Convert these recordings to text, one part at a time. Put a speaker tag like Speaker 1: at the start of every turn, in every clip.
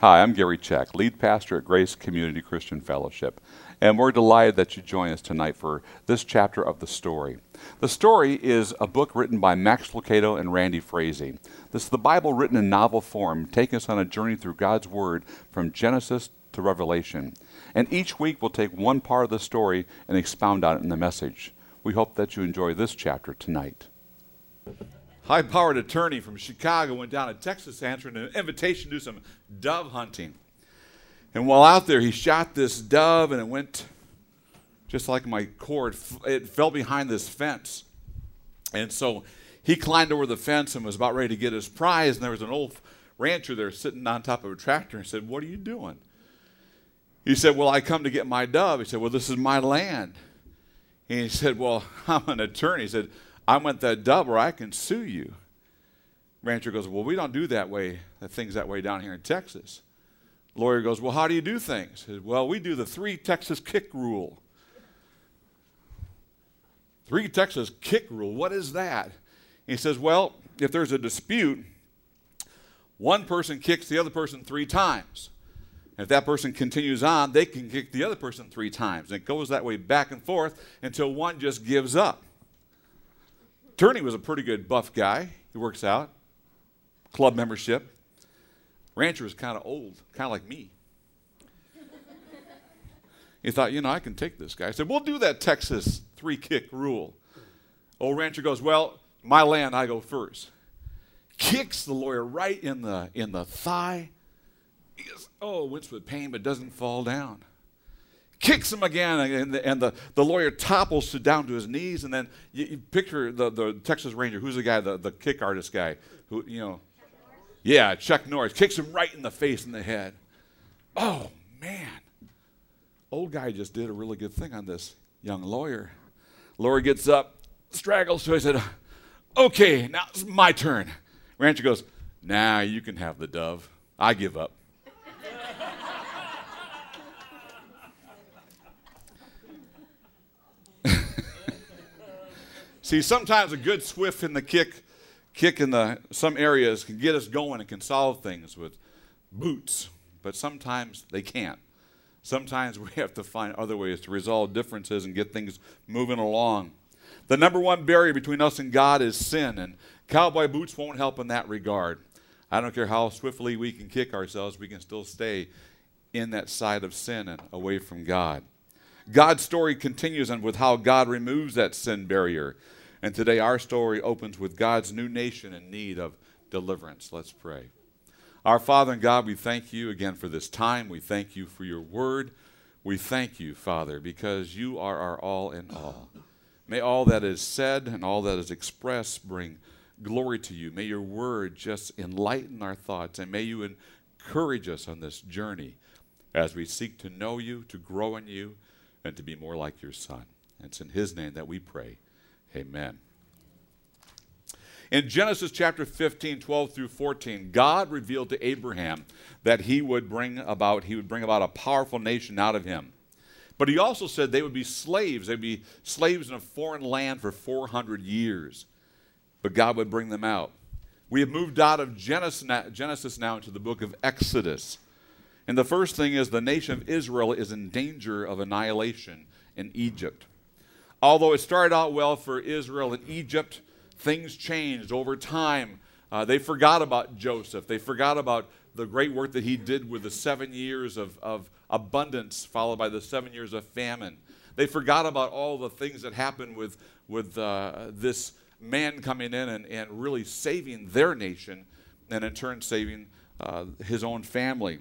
Speaker 1: Hi, I'm Gary Check, lead pastor at Grace Community Christian Fellowship, and we're delighted that you join us tonight for this chapter of The Story. The Story is a book written by Max Lucado and Randy Frazee. This is the Bible written in novel form, taking us on a journey through God's Word from Genesis to Revelation. And each week we'll take one part of the story and expound on it in the message. We hope that you enjoy this chapter tonight. High-powered attorney from Chicago went down to Texas answering an invitation to do some dove hunting. And while out there, he shot this dove, and it went just like my cord. It fell behind this fence. And so he climbed over the fence and was about ready to get his prize, and there was an old rancher there sitting on top of a tractor and said, "What are you doing?" He said, "Well, I come to get my dove." He said, "Well, this is my land." And he said, "Well, I'm an attorney." He said, "I want that dove or I can sue you." Rancher goes, "Well, we don't do things that way down here in Texas." Lawyer goes, "Well, how do you do things?" He said, "Well, we do the 3 Texas kick rule." 3 Texas kick rule, what is that? He says, "Well, if there's a dispute, one person kicks the other person 3 times. And if that person continues on, they can kick the other person 3 times. And it goes that way back and forth until one just gives up." Attorney was a pretty good buff guy. He works out. Club membership. Rancher was kind of old, kind of like me. He thought, I can take this guy. I said, "We'll do that Texas 3-kick rule." Old rancher goes, "Well, my land, I go first." Kicks the lawyer right in the thigh. He goes, wince with pain, but doesn't fall down. Kicks him again, and the lawyer topples down to his knees, and then you picture the Texas Ranger. Who's the guy, the kick artist guy? Chuck Norris. Kicks him right in the face and the head. Oh, man. Old guy just did a really good thing on this young lawyer. Lawyer gets up, straggles, so he said, "Okay, now it's my turn." Rancher goes, "Nah, you can have the dove. I give up." See, sometimes a good swift in the kick in some areas can get us going and can solve things with boots, but sometimes they can't. Sometimes we have to find other ways to resolve differences and get things moving along. The number one barrier between us and God is sin, and cowboy boots won't help in that regard. I don't care how swiftly we can kick ourselves, we can still stay in that side of sin and away from God. God's story continues on with how God removes that sin barrier. And today our story opens with God's new nation in need of deliverance. Let's pray. Our Father and God, we thank you again for this time. We thank you for your word. We thank you, Father, because you are our all in all. May all that is said and all that is expressed bring glory to you. May your word just enlighten our thoughts, and may you encourage us on this journey as we seek to know you, to grow in you, and to be more like your Son. And it's in his name that we pray. Amen. In Genesis chapter 15, 12 through 14, God revealed to Abraham that he would bring about a powerful nation out of him. But he also said they would be slaves. They'd be slaves in a foreign land for 400 years. But God would bring them out. We have moved out of Genesis now into the book of Exodus. And the first thing is the nation of Israel is in danger of annihilation in Egypt. Although it started out well for Israel and Egypt, things changed over time. They forgot about Joseph. They forgot about the great work that he did with the 7 years of abundance followed by the 7 years of famine. They forgot about all the things that happened with this man coming in and really saving their nation and in turn saving his own family.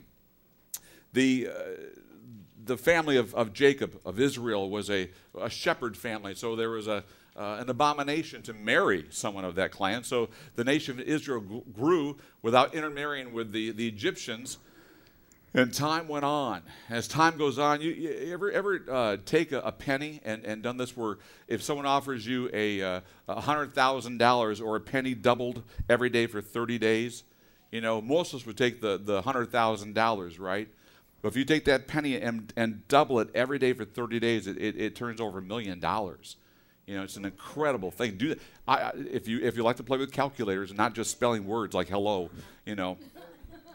Speaker 1: The family of Jacob, of Israel, was a shepherd family, so there was an abomination to marry someone of that clan. So the nation of Israel grew without intermarrying with the Egyptians, and time went on. As time goes on, you ever take a penny and done this where if someone offers you $100,000 or a penny doubled every day for 30 days, most of us would take the $100,000, right? But if you take that penny and double it every day for 30 days, it turns over $1 million. It's an incredible thing. Do that. If you like to play with calculators and not just spelling words like hello,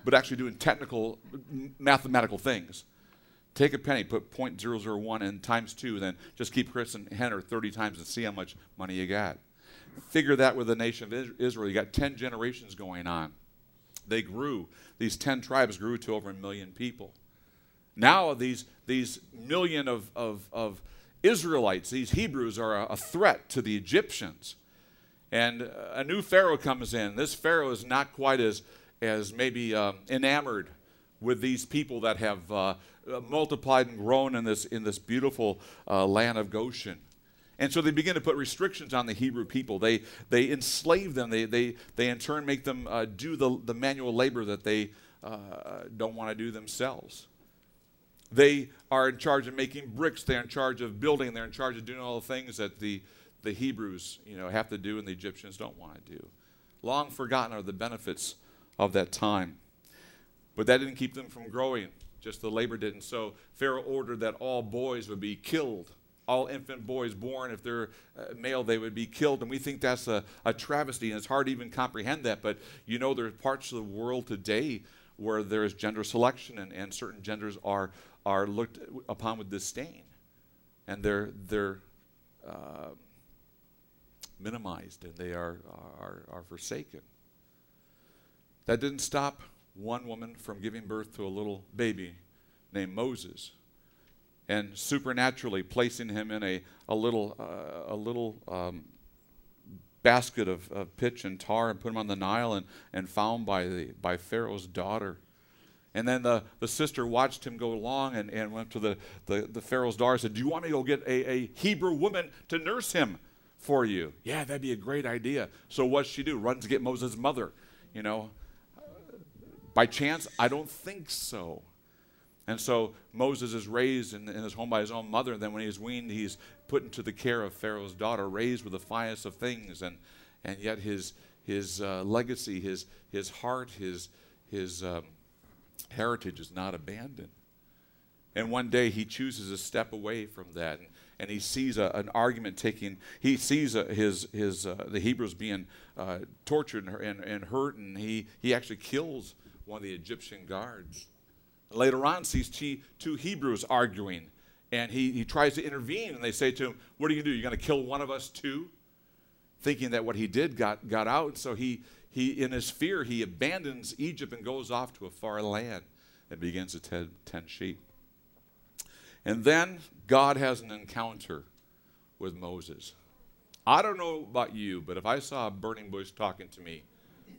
Speaker 1: but actually doing technical mathematical things. Take a penny, put .001 in times 2, then just keep Chris and Henner 30 times and see how much money you got. Figure that with the nation of Israel. You got 10 generations going on. They grew. These 10 tribes grew to over 1 million people. Now these million of Israelites, these Hebrews, are a threat to the Egyptians. And a new Pharaoh comes in. This Pharaoh is not quite as maybe enamored with these people that have multiplied and grown in this beautiful land of Goshen. And so they begin to put restrictions on the Hebrew people. They enslave them. They in turn make them do the manual labor that they don't want to do themselves. They are in charge of making bricks. They're in charge of building. They're in charge of doing all the things that the Hebrews, have to do and the Egyptians don't want to do. Long forgotten are the benefits of that time. But that didn't keep them from growing. Just the labor didn't. So Pharaoh ordered that all boys would be killed. All infant boys born, if they're male, they would be killed. And we think that's a travesty, and it's hard to even comprehend that. But there are parts of the world today where there is gender selection, and certain genders are looked upon with disdain. And they're minimized, and they are forsaken. That didn't stop one woman from giving birth to a little baby named Moses, and supernaturally placing him in a little basket of pitch and tar, and put him on the Nile, and found by Pharaoh's daughter. And then the sister watched him go along and went to the Pharaoh's daughter and said, "Do you want me to go get a Hebrew woman to nurse him for you?" "Yeah, that'd be a great idea." So what's she do? Runs to get Moses' mother. By chance? I don't think so. And so Moses is raised in his home by his own mother, and then when he's weaned, he's put into the care of Pharaoh's daughter, raised with the finest of things, and yet his legacy, his heart, his heritage is not abandoned. And one day he chooses to step away from that, and he sees an argument taking. He sees the Hebrews being tortured and hurt, and he actually kills one of the Egyptian guards. Later on, sees two Hebrews arguing, and he tries to intervene, and they say to him, "What are you going to do? You're going to kill one of us too?" Thinking that what he did got out, so he in his fear, he abandons Egypt and goes off to a far land and begins to tend sheep. And then God has an encounter with Moses. I don't know about you, but if I saw a burning bush talking to me,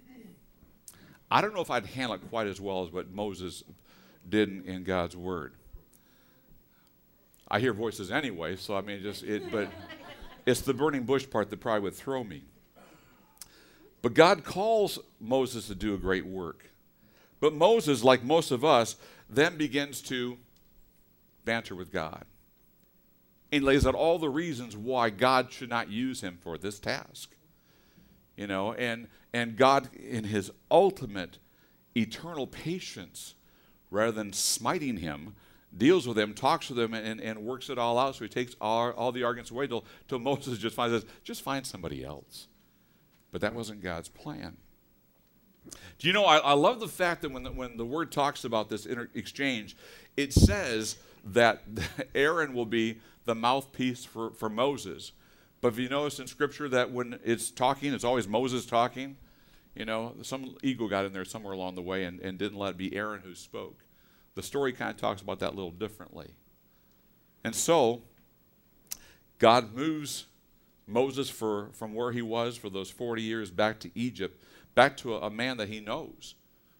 Speaker 1: I don't know if I'd handle it quite as well as what Moses did in God's word. I hear voices anyway, so I mean, but it's the burning bush part that probably would throw me. But God calls Moses to do a great work. But Moses, like most of us, then begins to banter with God. And lays out all the reasons why God should not use him for this task. And God, in his ultimate eternal patience, rather than smiting him, deals with him, talks with him, and works it all out. So he takes all the arguments away till Moses just find somebody else. But that wasn't God's plan. Do you know, I love the fact that when the word talks about this exchange, it says that Aaron will be the mouthpiece for Moses. But if you notice in Scripture that when it's talking, it's always Moses talking. Some ego got in there somewhere along the way and didn't let it be Aaron who spoke. The story kind of talks about that a little differently. And so, God moves Moses from where he was for those 40 years back to Egypt, back to a man that he knows,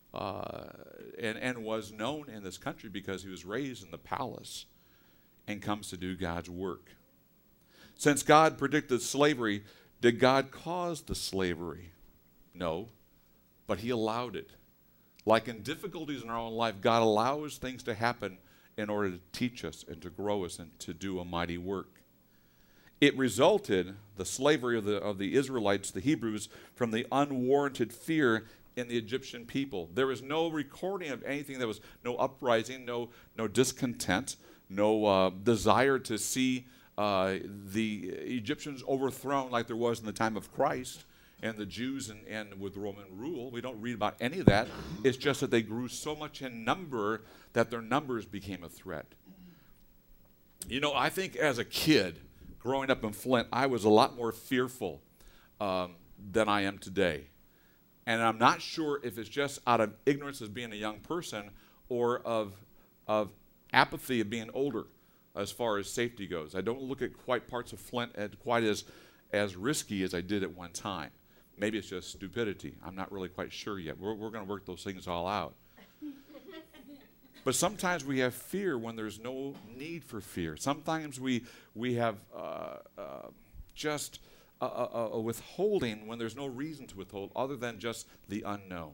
Speaker 1: and was known in this country because he was raised in the palace, and comes to do God's work. Since God predicted slavery, did God cause the slavery? No, but he allowed it. Like in difficulties in our own life, God allows things to happen in order to teach us and to grow us and to do a mighty work. It resulted, the slavery of the Israelites, the Hebrews, from the unwarranted fear in the Egyptian people. There was no recording of anything. There was no uprising, no discontent, no desire to see the Egyptians overthrown like there was in the time of Christ. and the Jews and with Roman rule. We don't read about any of that. It's just that they grew so much in number that their numbers became a threat. You know, I think as a kid growing up in Flint, I was a lot more fearful than I am today. And I'm not sure if it's just out of ignorance as being a young person or of apathy of being older as far as safety goes. I don't look at quite parts of Flint as quite as risky as I did at one time. Maybe it's just stupidity. I'm not really quite sure yet. We're going to work those things all out. But sometimes we have fear when there's no need for fear. Sometimes we have just a withholding when there's no reason to withhold other than just the unknown.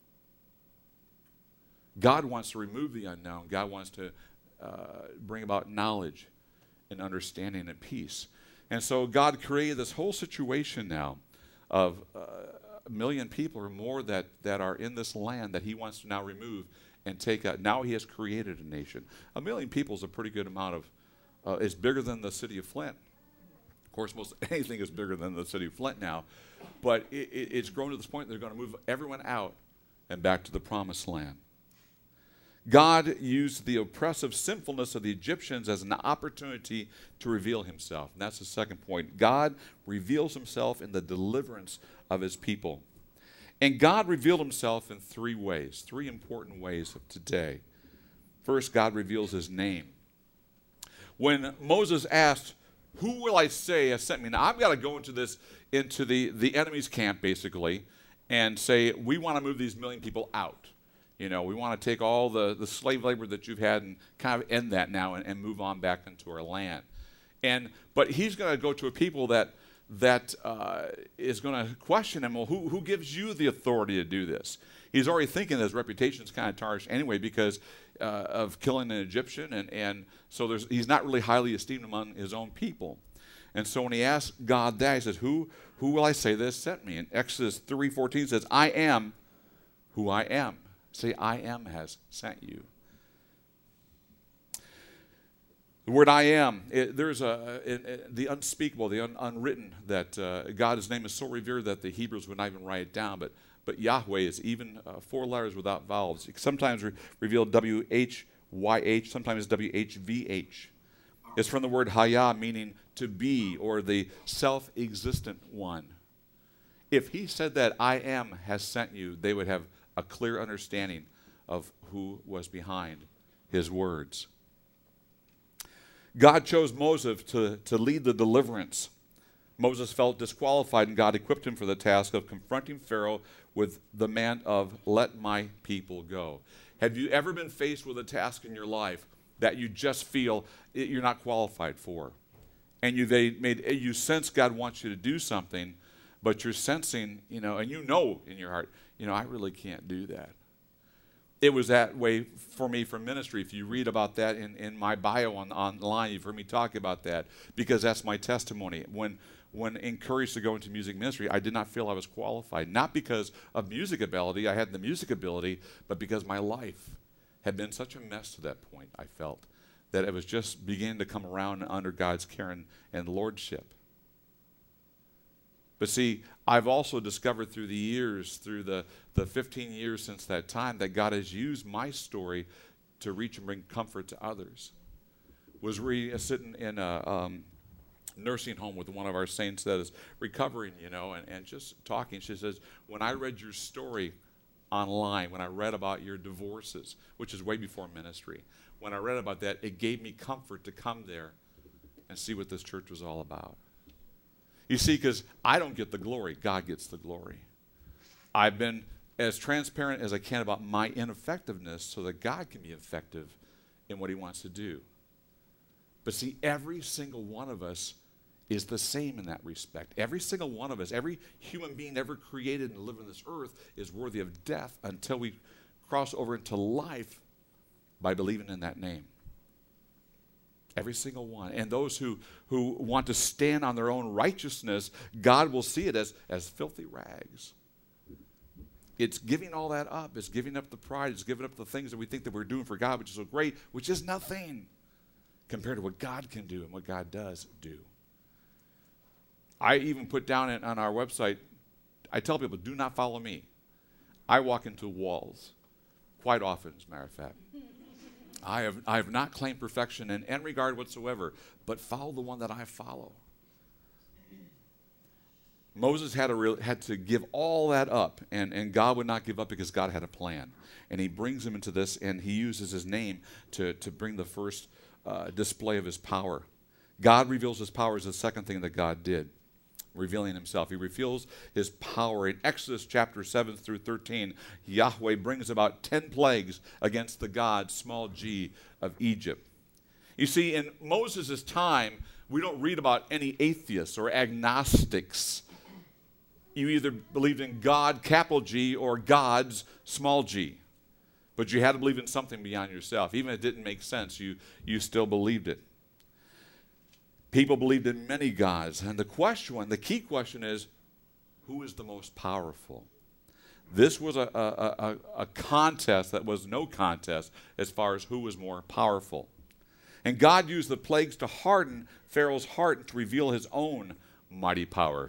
Speaker 1: God wants to remove the unknown. God wants to bring about knowledge and understanding and peace. And so God created this whole situation now of 1 million people or more that are in this land that he wants to now remove and take out. Now he has created a nation. 1 million people is a pretty good amount of, it's bigger than the city of Flint. Of course, most anything is bigger than the city of Flint now. But it's grown to this point they're going to move everyone out and back to the promised land. God used the oppressive sinfulness of the Egyptians as an opportunity to reveal himself. And that's the second point. God reveals himself in the deliverance of his people. And God revealed himself in 3 ways, 3 important ways of today. First, God reveals his name. When Moses asked, "Who will I say has sent me?" Now, I've got to go into the enemy's camp, basically, and say, we want to move these 1 million people out. You know, we want to take all the slave labor that you've had and kind of end that now and move on back into our land. But he's going to go to a people that is going to question him. Well, who gives you the authority to do this? He's already thinking his reputation's kind of tarnished anyway because of killing an Egyptian, and so he's not really highly esteemed among his own people. And so when he asks God that, he says, "Who will I say this sent me?" And Exodus 3:14 says, "I am who I am." Say, "I am has sent you." The word "I am," there's the unspeakable, the unwritten, that God's name is so revered that the Hebrews would not even write it down. But Yahweh is even 4 letters without vowels. Sometimes revealed WHYH, sometimes WHVH. It's from the word Hayah, meaning to be, or the self-existent one. If he said that "I am has sent you," they would have a clear understanding of who was behind his words. God chose Moses to lead the deliverance. Moses felt disqualified, and God equipped him for the task of confronting Pharaoh with the demand of "let my people go." Have you ever been faced with a task in your life that you just feel you're not qualified for? And you sense God wants you to do something, but you're sensing, and you know in your heart, I really can't do that. It was that way for me for ministry. If you read about that in my bio online, you've heard me talk about that, because that's my testimony. When encouraged to go into music ministry, I did not feel I was qualified. Not because of music ability, I had the music ability, but because my life had been such a mess to that point, I felt, that it was just beginning to come around under God's care and lordship. But see, I've also discovered through the years, through the 15 years since that time, that God has used my story to reach and bring comfort to others. Was sitting in a nursing home with one of our saints that is recovering, and just talking. She says, "When I read your story online, when I read about your divorces," which is way before ministry, when I read about that, it gave me comfort to come there and see what this church was all about. You see, because I don't get the glory, God gets the glory. I've been as transparent as I can about my ineffectiveness so that God can be effective in what he wants to do. But see, every single one of us is the same in that respect. Every single one of us, every human being ever created and live on this earth is worthy of death until we cross over into life by believing in that name. Every single one. And those who want to stand on their own righteousness, God will see it as filthy rags. It's giving all that up. It's giving up the pride. It's giving up the things that we think that we're doing for God, which is so great, which is nothing compared to what God can do and what God does do. I even put down on our website I tell people, do not follow me. I walk into walls quite often, as a matter of fact. I have not claimed perfection in any regard whatsoever, but follow the one that I follow. Moses had to give all that up, and God would not give up because God had a plan. And he brings him into this, and he uses his name to bring the first display of his power. God reveals his power is the second thing that God did, revealing himself. He reveals his power. In Exodus chapter 7 through 13, Yahweh brings about 10 plagues against the god, small g, of Egypt. You see, in Moses' time, we don't read about any atheists or agnostics. You either believed in God, capital G, or gods, small g. But you had to believe in something beyond yourself. Even if it didn't make sense, you still believed it. People believed in many gods. And the key question is, who is the most powerful? This was a contest that was no contest as far as who was more powerful. And God used the plagues to harden Pharaoh's heart and to reveal his own mighty power.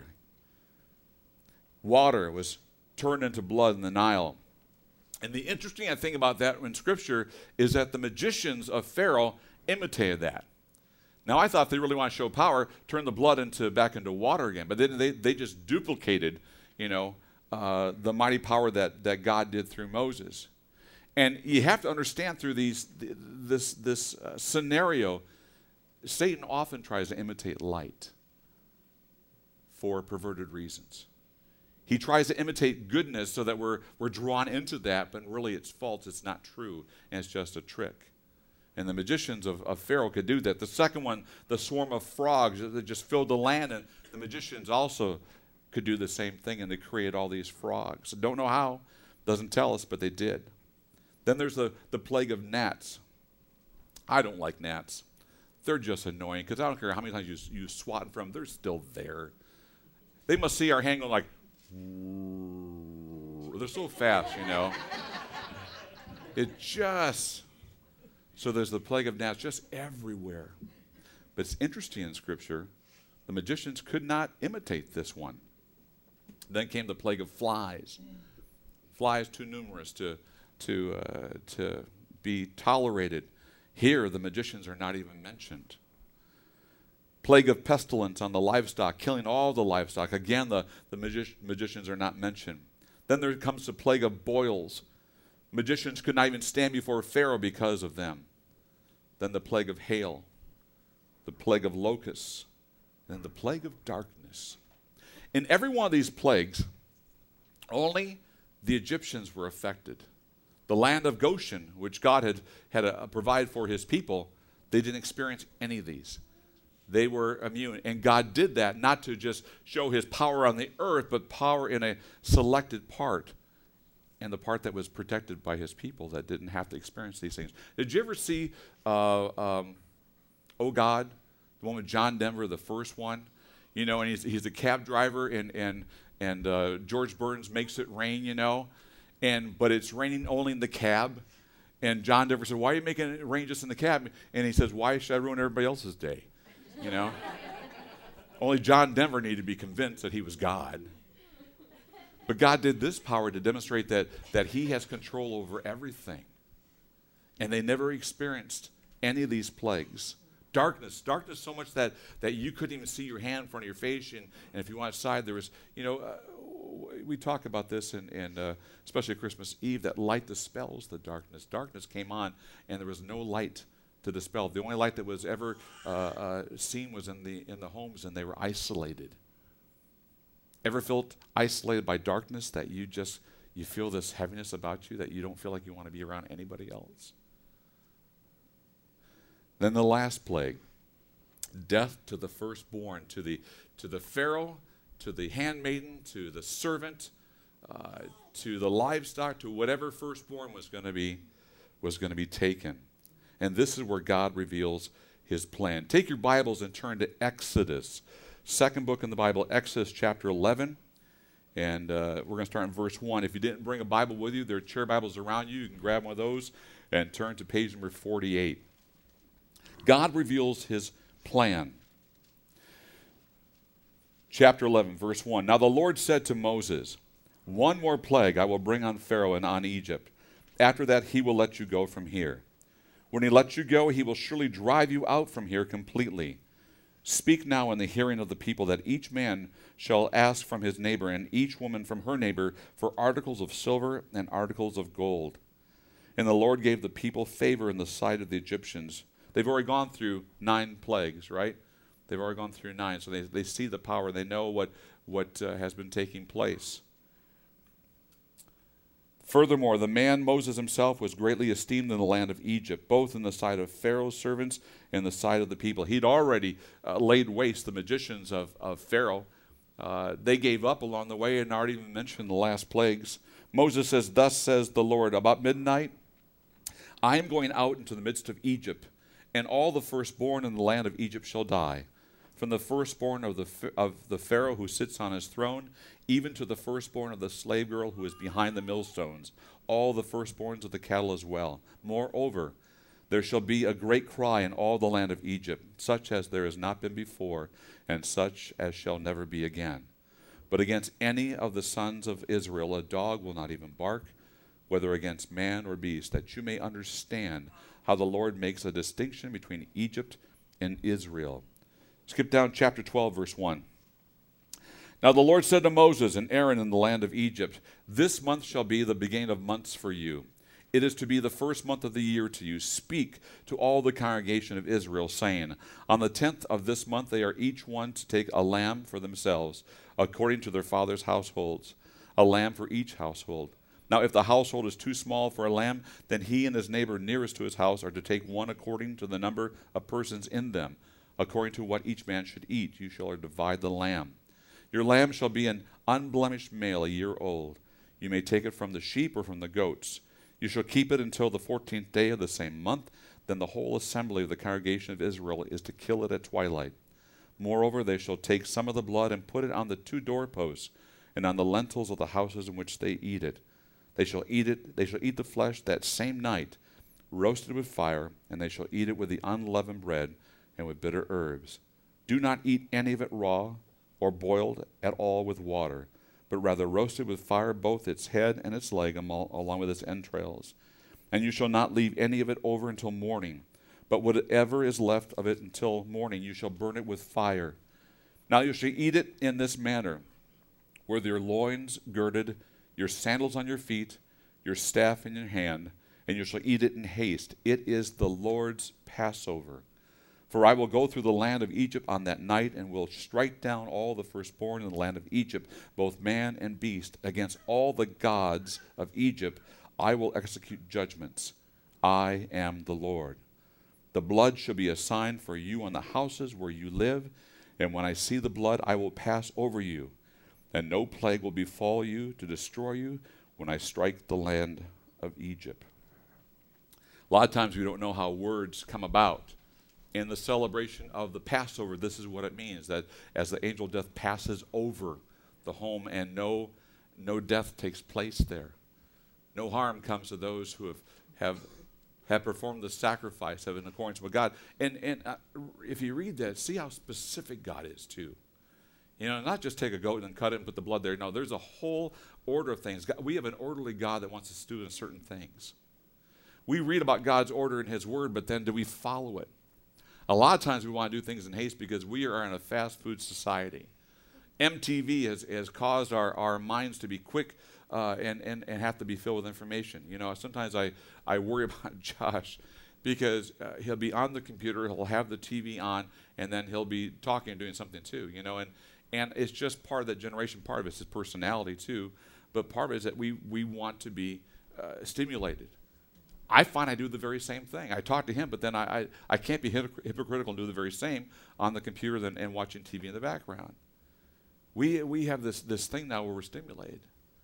Speaker 1: Water was turned into blood in the Nile. And the interesting thing about that in Scripture is that the magicians of Pharaoh imitated that. Now, I thought they really want to show power, turn the blood back into water again. But then they just duplicated, the mighty power that God did through Moses. And you have to understand through this scenario, Satan often tries to imitate light for perverted reasons. He tries to imitate goodness so that we're drawn into that, but really it's false, it's not true, and it's just a trick. And the magicians of Pharaoh could do that. The second one, the swarm of frogs that just filled the land, and the magicians also could do the same thing, and they create all these frogs. Don't know how, doesn't tell us, but they did. Then there's the plague of gnats. I don't like gnats. They're just annoying, because I don't care how many times you swat from them, they're still there. They must see our hand going like, they're so fast, It just, so there's the plague of gnats just everywhere. But it's interesting in Scripture, the magicians could not imitate this one. Then came the plague of flies. Flies too numerous to be tolerated. Here, the magicians are not even mentioned. Plague of pestilence on the livestock, killing all the livestock. Again, the magicians are not mentioned. Then there comes the plague of boils. Magicians could not even stand before Pharaoh because of them. Then the plague of hail, the plague of locusts, and the plague of darkness. In every one of these plagues, only the Egyptians were affected. The land of Goshen, which God had provided for his people, they didn't experience any of these. They were immune. And God did that not to just show his power on the earth, but power in a selected part, and the part that was protected by his people that didn't have to experience these things. Did you ever see Oh God, the one with John Denver, the first one? And he's a cab driver, and George Burns makes it rain, but it's raining only in the cab. And John Denver said, "Why are you making it rain just in the cab?" And he says, "Why should I ruin everybody else's day?" Only John Denver needed to be convinced that he was God. But God did this power to demonstrate that he has control over everything. And they never experienced any of these plagues. Darkness so much that you couldn't even see your hand in front of your face. And if you went outside, there was, we talk about this, and especially Christmas Eve, that light dispels the darkness. Darkness came on, and there was no light to dispel. The only light that was ever seen was in the homes, and they were isolated. Ever felt isolated by darkness, that you feel this heaviness about you, that you don't feel like you want to be around anybody else? Then the last plague, death to the firstborn, to the Pharaoh, to the handmaiden, to the servant, to the livestock, to whatever firstborn was going to be taken. And this is where God reveals his plan. Take your Bibles and turn to Exodus, second book in the Bible, Exodus chapter 11. And we're going to start in verse 1. If you didn't bring a Bible with you, there are chair Bibles around you. You can grab one of those and turn to page number 48. God reveals his plan. Chapter 11, verse 1. Now the Lord said to Moses, one more plague I will bring on Pharaoh and on Egypt. After that he will let you go from here. When he lets you go, he will surely drive you out from here completely. Speak now in the hearing of the people that each man shall ask from his neighbor and each woman from her neighbor for articles of silver and articles of gold. And the Lord gave the people favor in the sight of the Egyptians. They've already gone through 9 plagues, right? They've already gone through 9, so they see the power. They know what has been taking place. Furthermore, the man Moses himself was greatly esteemed in the land of Egypt, both in the sight of Pharaoh's servants and the sight of the people. He'd already laid waste the magicians of Pharaoh. They gave up along the way and already even mentioned the last plagues. Moses says, thus says the Lord, about midnight, I am going out into the midst of Egypt, and all the firstborn in the land of Egypt shall die. From the firstborn of the Pharaoh who sits on his throne, even to the firstborn of the slave girl who is behind the millstones, all the firstborns of the cattle as well. Moreover, there shall be a great cry in all the land of Egypt, such as there has not been before, and such as shall never be again. But against any of the sons of Israel a dog will not even bark, whether against man or beast, that you may understand how the Lord makes a distinction between Egypt and Israel. Skip down chapter 12, verse 1. Now the Lord said to Moses and Aaron in the land of Egypt, this month shall be the beginning of months for you. It is to be the first month of the year to you. Speak to all the congregation of Israel, saying, on the 10th of this month they are each one to take a lamb for themselves, according to their father's households, a lamb for each household. Now if the household is too small for a lamb, then he and his neighbor nearest to his house are to take one according to the number of persons in them. According to what each man should eat, you shall divide the lamb. Your lamb shall be an unblemished male, a year old. You may take it from the sheep or from the goats. You shall keep it until the 14th day of the same month. Then the whole assembly of the congregation of Israel is to kill it at twilight. Moreover, they shall take some of the blood and put it on the 2 doorposts and on the lintels of the houses in which they eat it. They shall eat it. They shall eat the flesh that same night, roasted with fire, and they shall eat it with the unleavened bread and with bitter herbs. Do not eat any of it raw or boiled at all with water, but rather roasted with fire both its head and its leg along with its entrails. And you shall not leave any of it over until morning, but whatever is left of it until morning you shall burn it with fire. Now you shall eat it in this manner, with your loins girded, your sandals on your feet, your staff in your hand, and you shall eat it in haste. It is the Lord's Passover. For I will go through the land of Egypt on that night, and will strike down all the firstborn in the land of Egypt, both man and beast. Against all the gods of Egypt I will execute judgments. I am the Lord. The blood shall be a sign for you on the houses where you live, and when I see the blood I will pass over you, and no plague will befall you to destroy you when I strike the land of Egypt. A lot of times we don't know how words come about. In the celebration of the Passover, this is what it means, that as the angel of death passes over the home and no death takes place there. No harm comes to those who have performed the sacrifice in accordance with God. And if you read that, see how specific God is too. You know, not just take a goat and cut it and put the blood there. No, there's a whole order of things. We have an orderly God that wants us to do certain things. We read about God's order in His Word, but then do we follow it? A lot of times we want to do things in haste because we are in a fast food society. MTV has caused our minds to be quick and have to be filled with information. You know, sometimes I worry about Josh because he'll be on the computer, he'll have the TV on, and then he'll be talking and doing something too, you know. And it's just part of that generation. Part of it's his personality too, but part of it is that we want to be stimulated. I find I do the very same thing. I talk to him, but then I can't be hypocritical and do the very same on the computer and watching TV in the background. We have this thing now where we're stimulated.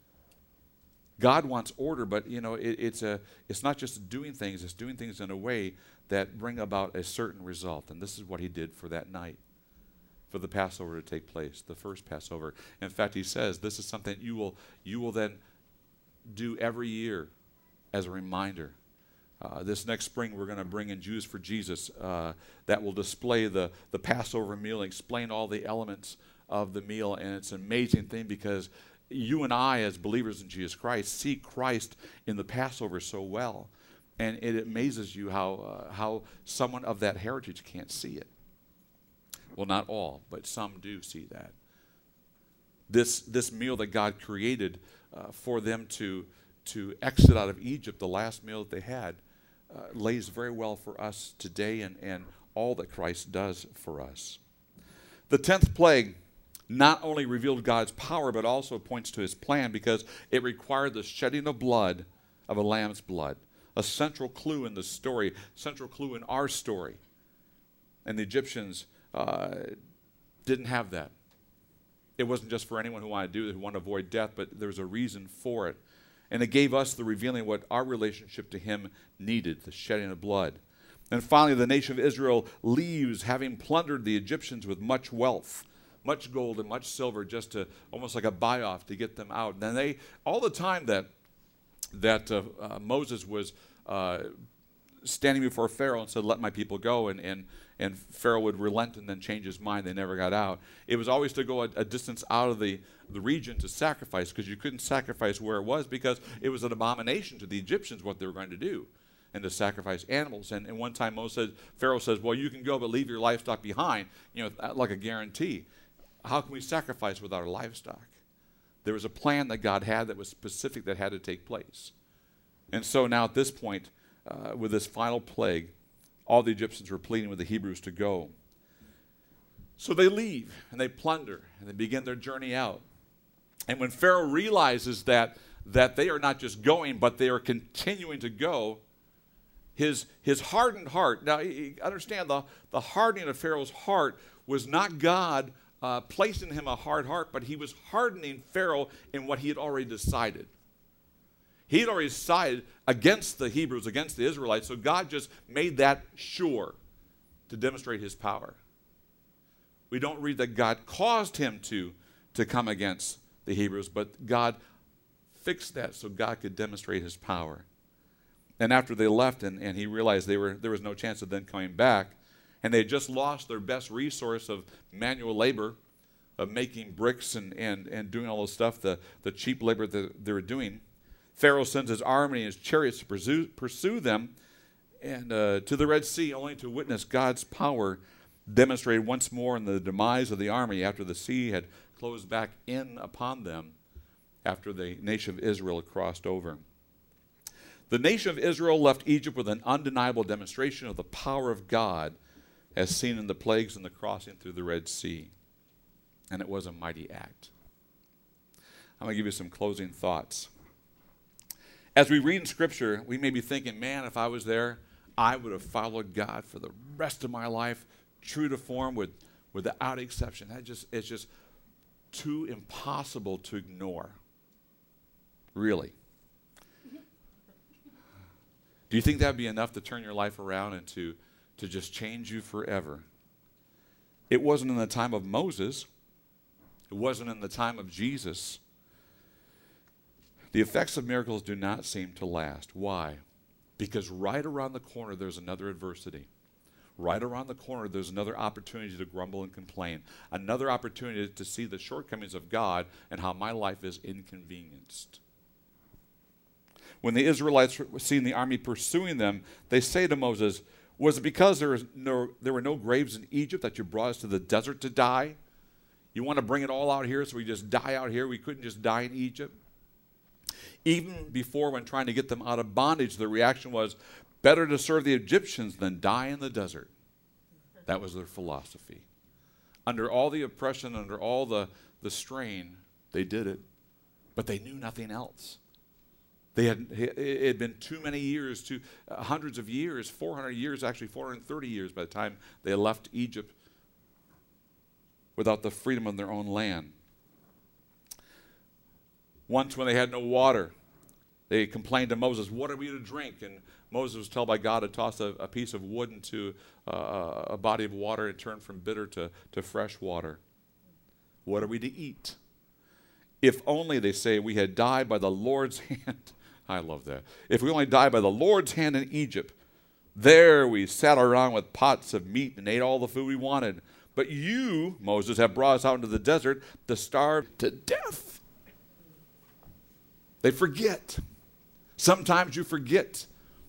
Speaker 1: God wants order, but you know it's not just doing things; it's doing things in a way that bring about a certain result. And this is what He did for that night, for the Passover to take place, the first Passover. In fact, He says this is something you will then do every year as a reminder. This next spring, we're going to bring in Jews for Jesus that will display the Passover meal and explain all the elements of the meal, and it's an amazing thing because you and I, as believers in Jesus Christ, see Christ in the Passover so well, and it amazes you how someone of that heritage can't see it. Well, not all, but some do see that. This meal that God created for them to exit out of Egypt, the last meal that they had, lays very well for us today and all that Christ does for us. The 10th plague not only revealed God's power, but also points to his plan because it required the shedding of blood, of a lamb's blood, a central clue in the story, central clue in our story. And the Egyptians didn't have that. It wasn't just for anyone who wanted to do it, who wanted to avoid death, but there was a reason for it. And it gave us the revealing what our relationship to him needed, the shedding of blood. And finally, the nation of Israel leaves, having plundered the Egyptians with much wealth, much gold and much silver, just to almost like a buy-off to get them out. And then they, all the time that Moses was standing before Pharaoh and said, "Let my people go," and Pharaoh would relent and then change his mind. They never got out. It was always to go a distance out of the region to sacrifice, because you couldn't sacrifice where it was because it was an abomination to the Egyptians what they were going to do, and to sacrifice animals. And one time Pharaoh says, "Well, you can go, but leave your livestock behind," like a guarantee. How can we sacrifice without our livestock? There was a plan that God had that was specific that had to take place. And so now at this point, with this final plague, all the Egyptians were pleading with the Hebrews to go. So they leave, and they plunder, and they begin their journey out. And when Pharaoh realizes that they are not just going, but they are continuing to go, his hardened heart, now understand the hardening of Pharaoh's heart was not God placing in him a hard heart, but he was hardening Pharaoh in what he had already decided. He had already decided against the Hebrews, against the Israelites, so God just made that sure to demonstrate his power. We don't read that God caused him to come against the Hebrews, but God fixed that so God could demonstrate his power. And after they left and he realized there was no chance of them coming back, and they had just lost their best resource of manual labor, of making bricks and doing all this stuff, the cheap labor that they were doing, Pharaoh sends his army and his chariots to pursue them and to the Red Sea, only to witness God's power demonstrated once more in the demise of the army after the sea had closed back in upon them after the nation of Israel had crossed over. The nation of Israel left Egypt with an undeniable demonstration of the power of God as seen in the plagues and the crossing through the Red Sea. And it was a mighty act. I'm going to give you some closing thoughts. As we read in Scripture, we may be thinking, man, if I was there, I would have followed God for the rest of my life, true to form, without exception. It's just too impossible to ignore. Really. Do you think that would be enough to turn your life around and to just change you forever? It wasn't in the time of Moses. It wasn't in the time of Jesus. The effects of miracles do not seem to last. Why? Because right around the corner there's another adversity. Right around the corner there's another opportunity to grumble and complain. Another opportunity to see the shortcomings of God and how my life is inconvenienced. When the Israelites were seeing the army pursuing them, they say to Moses, "Was it because there were no graves in Egypt that you brought us to the desert to die? You want to bring it all out here so we just die out here? We couldn't just die in Egypt?" Even before, when trying to get them out of bondage, the reaction was, better to serve the Egyptians than die in the desert. That was their philosophy. Under all the oppression, under all the strain, they did it. But they knew nothing else. It had been too many years, hundreds of years, 400 years, actually 430 years by the time they left Egypt without the freedom of their own land. Once when they had no water, they complained to Moses, "What are we to drink?" And Moses was told by God to toss a piece of wood into a body of water and turn from bitter to fresh water. What are we to eat? If only, they say, we had died by the Lord's hand. I love that. If we only died by the Lord's hand in Egypt, there we sat around with pots of meat and ate all the food we wanted. But you, Moses, have brought us out into the desert to starve to death. They forget. Sometimes you forget.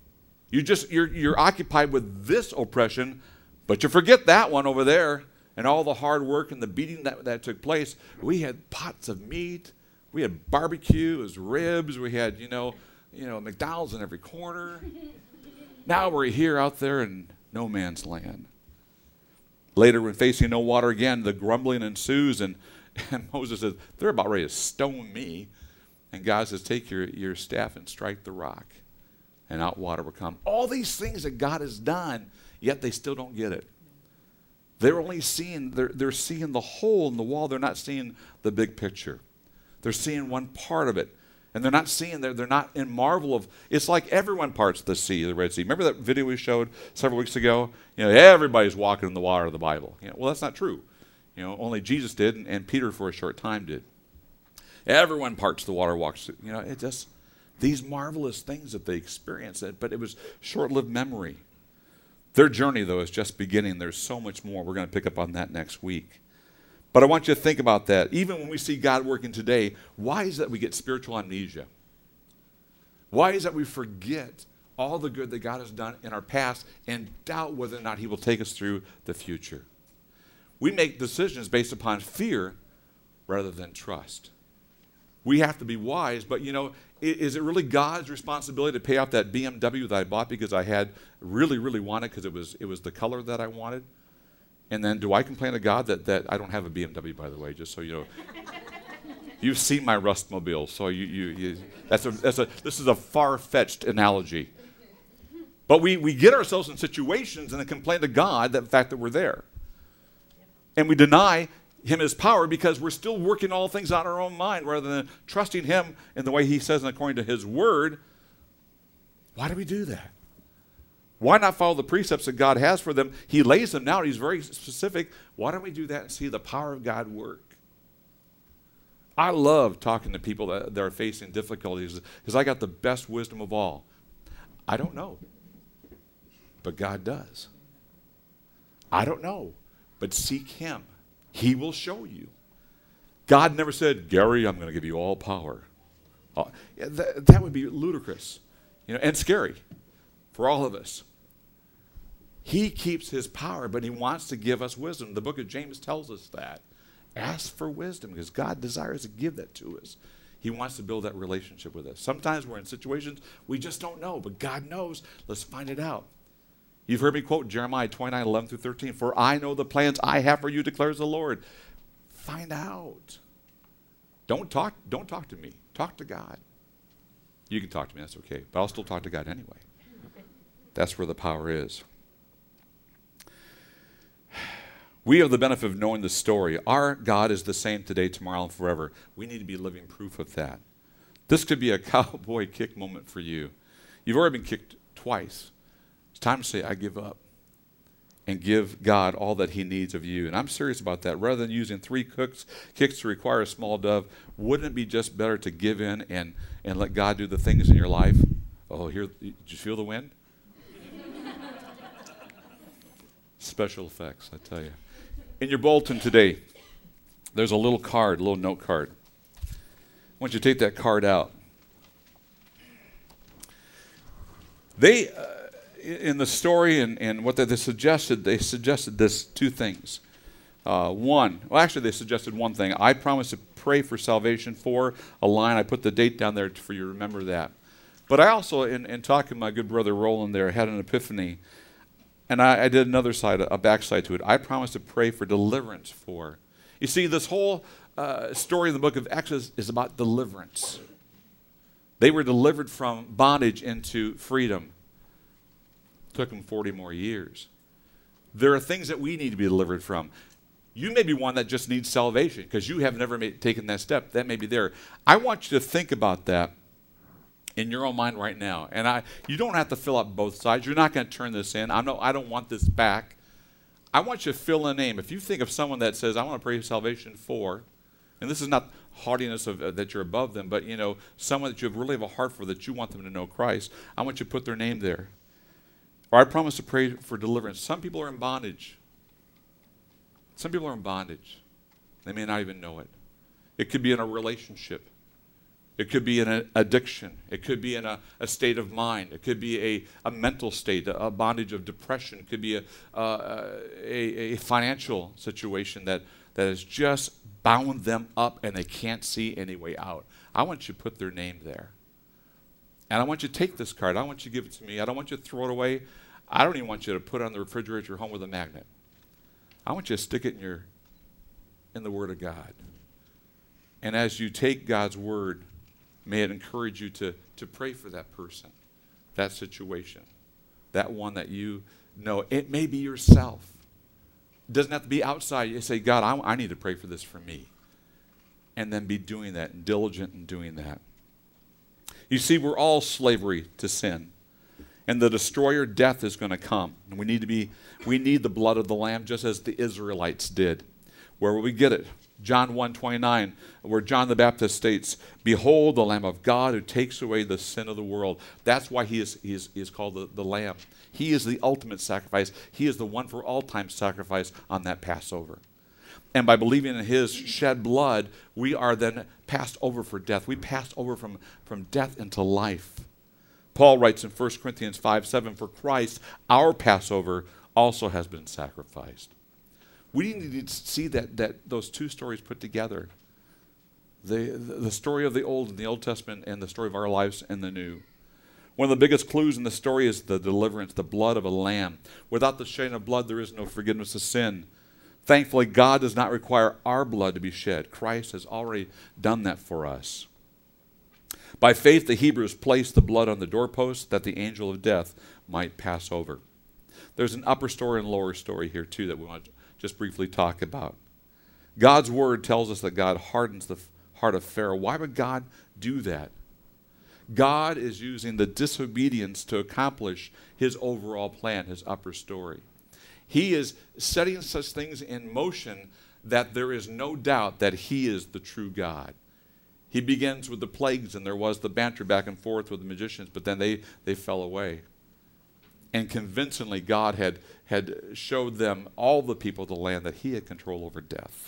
Speaker 1: You're occupied with this oppression, but you forget that one over there and all the hard work and the beating that took place. We had pots of meat. We had barbecue. It was ribs. We had, McDonald's in every corner. Now we're here out there in no man's land. Later, when facing no water again, the grumbling ensues, and Moses says, they're about ready to stone me. And God says, take your staff and strike the rock, and out water will come. All these things that God has done, yet they still don't get it. They're only seeing, they're seeing the hole in the wall. They're not seeing the big picture. They're seeing one part of it. And they're not seeing, they're not in marvel of, it's like everyone parts the sea, the Red Sea. Remember that video we showed several weeks ago? Everybody's walking in the water of the Bible. Well, that's not true. Only Jesus did, and Peter for a short time did. Everyone parts the water, walks. It just, these marvelous things that they experienced, but it was short-lived memory. Their journey, though, is just beginning. There's so much more. We're going to pick up on that next week. But I want you to think about that. Even when we see God working today, why is that we get spiritual amnesia? Why is that we forget all the good that God has done in our past and doubt whether or not he will take us through the future? We make decisions based upon fear rather than trust. We have to be wise, but is it really God's responsibility to pay off that BMW that I bought because I had really, really wanted because it was the color that I wanted? And then do I complain to God that I don't have a BMW, by the way, just so you know. You've seen my Rustmobile, so this is a far-fetched analogy. But we get ourselves in situations and then complain to God the fact that we're there. And we deny him his power because we're still working all things out in our own mind rather than trusting him in the way he says and according to his word. Why do we do that? Why not follow the precepts that God has for them? He lays them down. He's very specific. Why don't we do that and see the power of God work? I love talking to people that are facing difficulties because I got the best wisdom of all. I don't know, but God does. I don't know, but seek him. He will show you. God never said, Gary, I'm going to give you all power. That would be ludicrous, and scary for all of us. He keeps his power, but he wants to give us wisdom. The book of James tells us that. Ask for wisdom because God desires to give that to us. He wants to build that relationship with us. Sometimes we're in situations we just don't know, but God knows. Let's find it out. You've heard me quote Jeremiah 29:11-13. For I know the plans I have for you, declares the Lord. Find out. Don't talk to me. Talk to God. You can talk to me, that's okay. But I'll still talk to God anyway. That's where the power is. We have the benefit of knowing the story. Our God is the same today, tomorrow, and forever. We need to be living proof of that. This could be a cowboy kick moment for you. You've already been kicked twice. It's time to say, I give up, and give God all that he needs of you. And I'm serious about that. Rather than using 3 kicks to require a small dove, wouldn't it be just better to give in and let God do the things in your life? Oh, here, did you feel the wind? Special effects, I tell you. In your bulletin today, there's a little card, a little note card. I want you to take that card out. They, in the story and what they suggested this 2 things. They suggested one thing. I promise to pray for salvation for a line. I put the date down there for you to remember that. But I also, in talking to my good brother Roland there, had an epiphany. And I did another side, a backside to it. I promised to pray for deliverance for. You see, this whole story in the book of Exodus is about deliverance. They were delivered from bondage into freedom. It took them 40 more years. There are things that we need to be delivered from. You may be one that just needs salvation because you have never taken that step. That may be there. I want you to think about that in your own mind right now. And you don't have to fill up both sides. You're not going to turn this in. I don't want this back. I want you to fill in a name. If you think of someone that says, I want to pray for salvation for, and this is not haughtiness that you're above them, but someone that you really have a heart for, that you want them to know Christ, I want you to put their name there. Or I promise to pray for deliverance. Some people are in bondage. Some people are in bondage. They may not even know it. It could be in a relationship. It could be in an addiction. It could be in a state of mind. It could be a mental state, a bondage of depression. It could be a financial situation that has just bound them up and they can't see any way out. I want you to put their name there. And I want you to take this card. I don't want you to give it to me. I don't want you to throw it away. I don't even want you to put it on the refrigerator at your home with a magnet. I want you to stick it in the Word of God. And as you take God's Word, may it encourage you to pray for that person, that situation, that one that you know. It may be yourself. It doesn't have to be outside. You say, God, I need to pray for this for me. And then be doing that and diligent in doing that. You see, we're all slavery to sin. And the destroyer, death, is going to come. And we need the blood of the Lamb just as the Israelites did. Where will we get it? John 1:29, where John the Baptist states, "Behold the Lamb of God who takes away the sin of the world." That's why he is called the Lamb. He is the ultimate sacrifice. He is the one for all time sacrifice on that Passover. And by believing in his shed blood, we are then passed over for death. We passed over from death into life. Paul writes in 1 Corinthians 5:7, "For Christ, our Passover, also has been sacrificed." We need to see that those two stories put together. The story of the Old in the Old Testament and the story of our lives in the New. One of the biggest clues in the story is the deliverance, the blood of a lamb. Without the shedding of blood, there is no forgiveness of sin. Thankfully, God does not require our blood to be shed. Christ has already done that for us. By faith, the Hebrews placed the blood on the doorpost that the angel of death might pass over. There's an upper story and lower story here, too, that we want to just briefly talk about. God's word tells us that God hardens the heart of Pharaoh. Why would God do that? God is using the disobedience to accomplish his overall plan, his upper story. He is setting such things in motion that there is no doubt that he is the true God. He begins with the plagues, and there was the banter back and forth with the magicians, but then they fell away. And convincingly, God had showed them, all the people of the land, that he had control over death.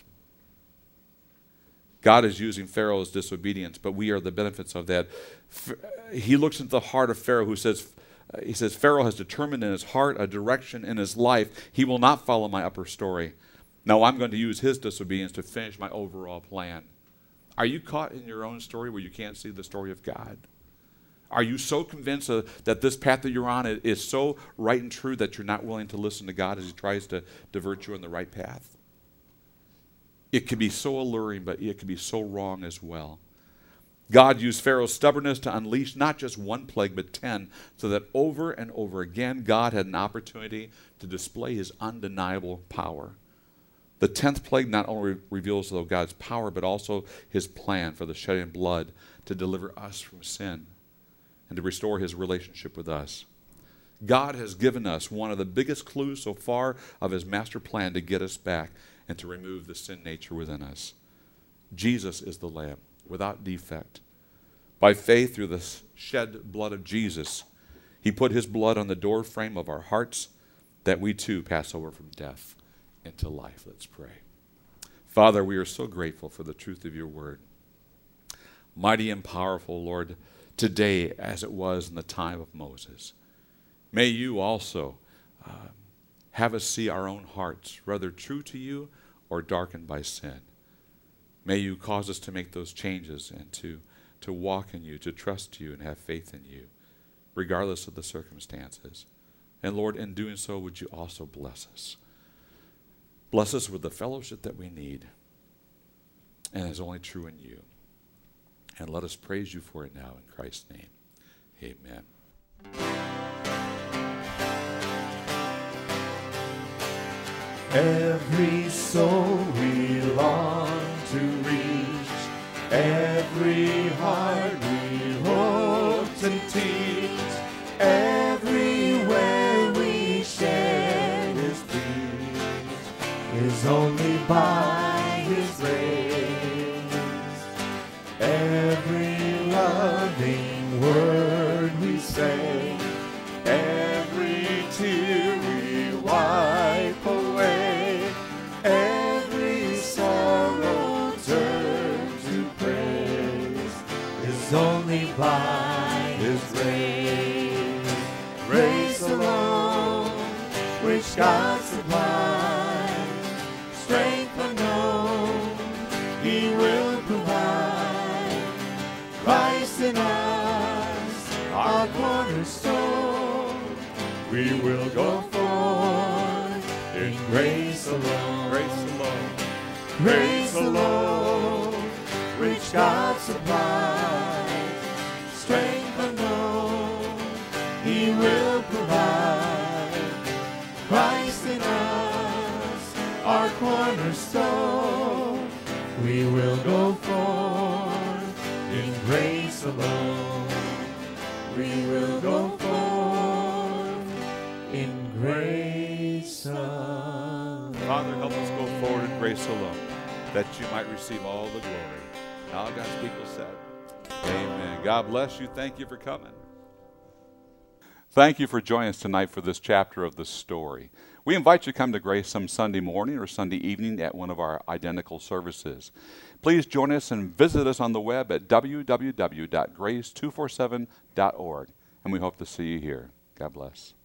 Speaker 1: God is using Pharaoh's disobedience, but we are the benefits of that. He looks into the heart of Pharaoh, who says, Pharaoh has determined in his heart a direction in his life. He will not follow my upper story. Now I'm going to use his disobedience to finish my overall plan. Are you caught in your own story where you can't see the story of God? Are you so convinced that this path that you're on is so right and true that you're not willing to listen to God as he tries to divert you on the right path? It can be so alluring, but it can be so wrong as well. God used Pharaoh's stubbornness to unleash not just one plague, but 10, so that over and over again, God had an opportunity to display his undeniable power. The 10th plague not only reveals God's power, but also his plan for the shedding of blood to deliver us from sin and to restore his relationship with us. God has given us one of the biggest clues so far of his master plan to get us back and to remove the sin nature within us. Jesus is the Lamb, without defect. By faith, through the shed blood of Jesus, he put his blood on the door frame of our hearts, that we too pass over from death into life. Let's pray. Father, we are so grateful for the truth of your word. Mighty and powerful, Lord, today as it was in the time of Moses. May you also have us see our own hearts, whether true to you or darkened by sin. May you cause us to make those changes and to walk in you, to trust you and have faith in you, regardless of the circumstances. And Lord, in doing so, would you also bless us? Bless us with the fellowship that we need and is only true in you. And let us praise you for it now in Christ's name. Amen.
Speaker 2: Every soul we long to reach, every heart we hope to teach, everywhere we share his peace, is only by his grace. Every loving word we say, every tear we wipe away, His grace. Grace alone, which God supplies. Strength unknown, He will provide. Christ in us, our cornerstone. We will go forth in grace alone.
Speaker 1: Grace alone.
Speaker 2: Grace alone, which God supplies. Strength unknown, He will provide. Christ in us, our cornerstone. We will go forth in grace alone. We will go forth in grace alone.
Speaker 1: Father, help us go forward in grace alone, that you might receive all the glory. And all God's people said, amen. God bless you. Thank you for coming. Thank you for joining us tonight for this chapter of the story. We invite you to come to Grace some Sunday morning or Sunday evening at one of our identical services. Please join us and visit us on the web at www.grace247.org. And we hope to see you here. God bless.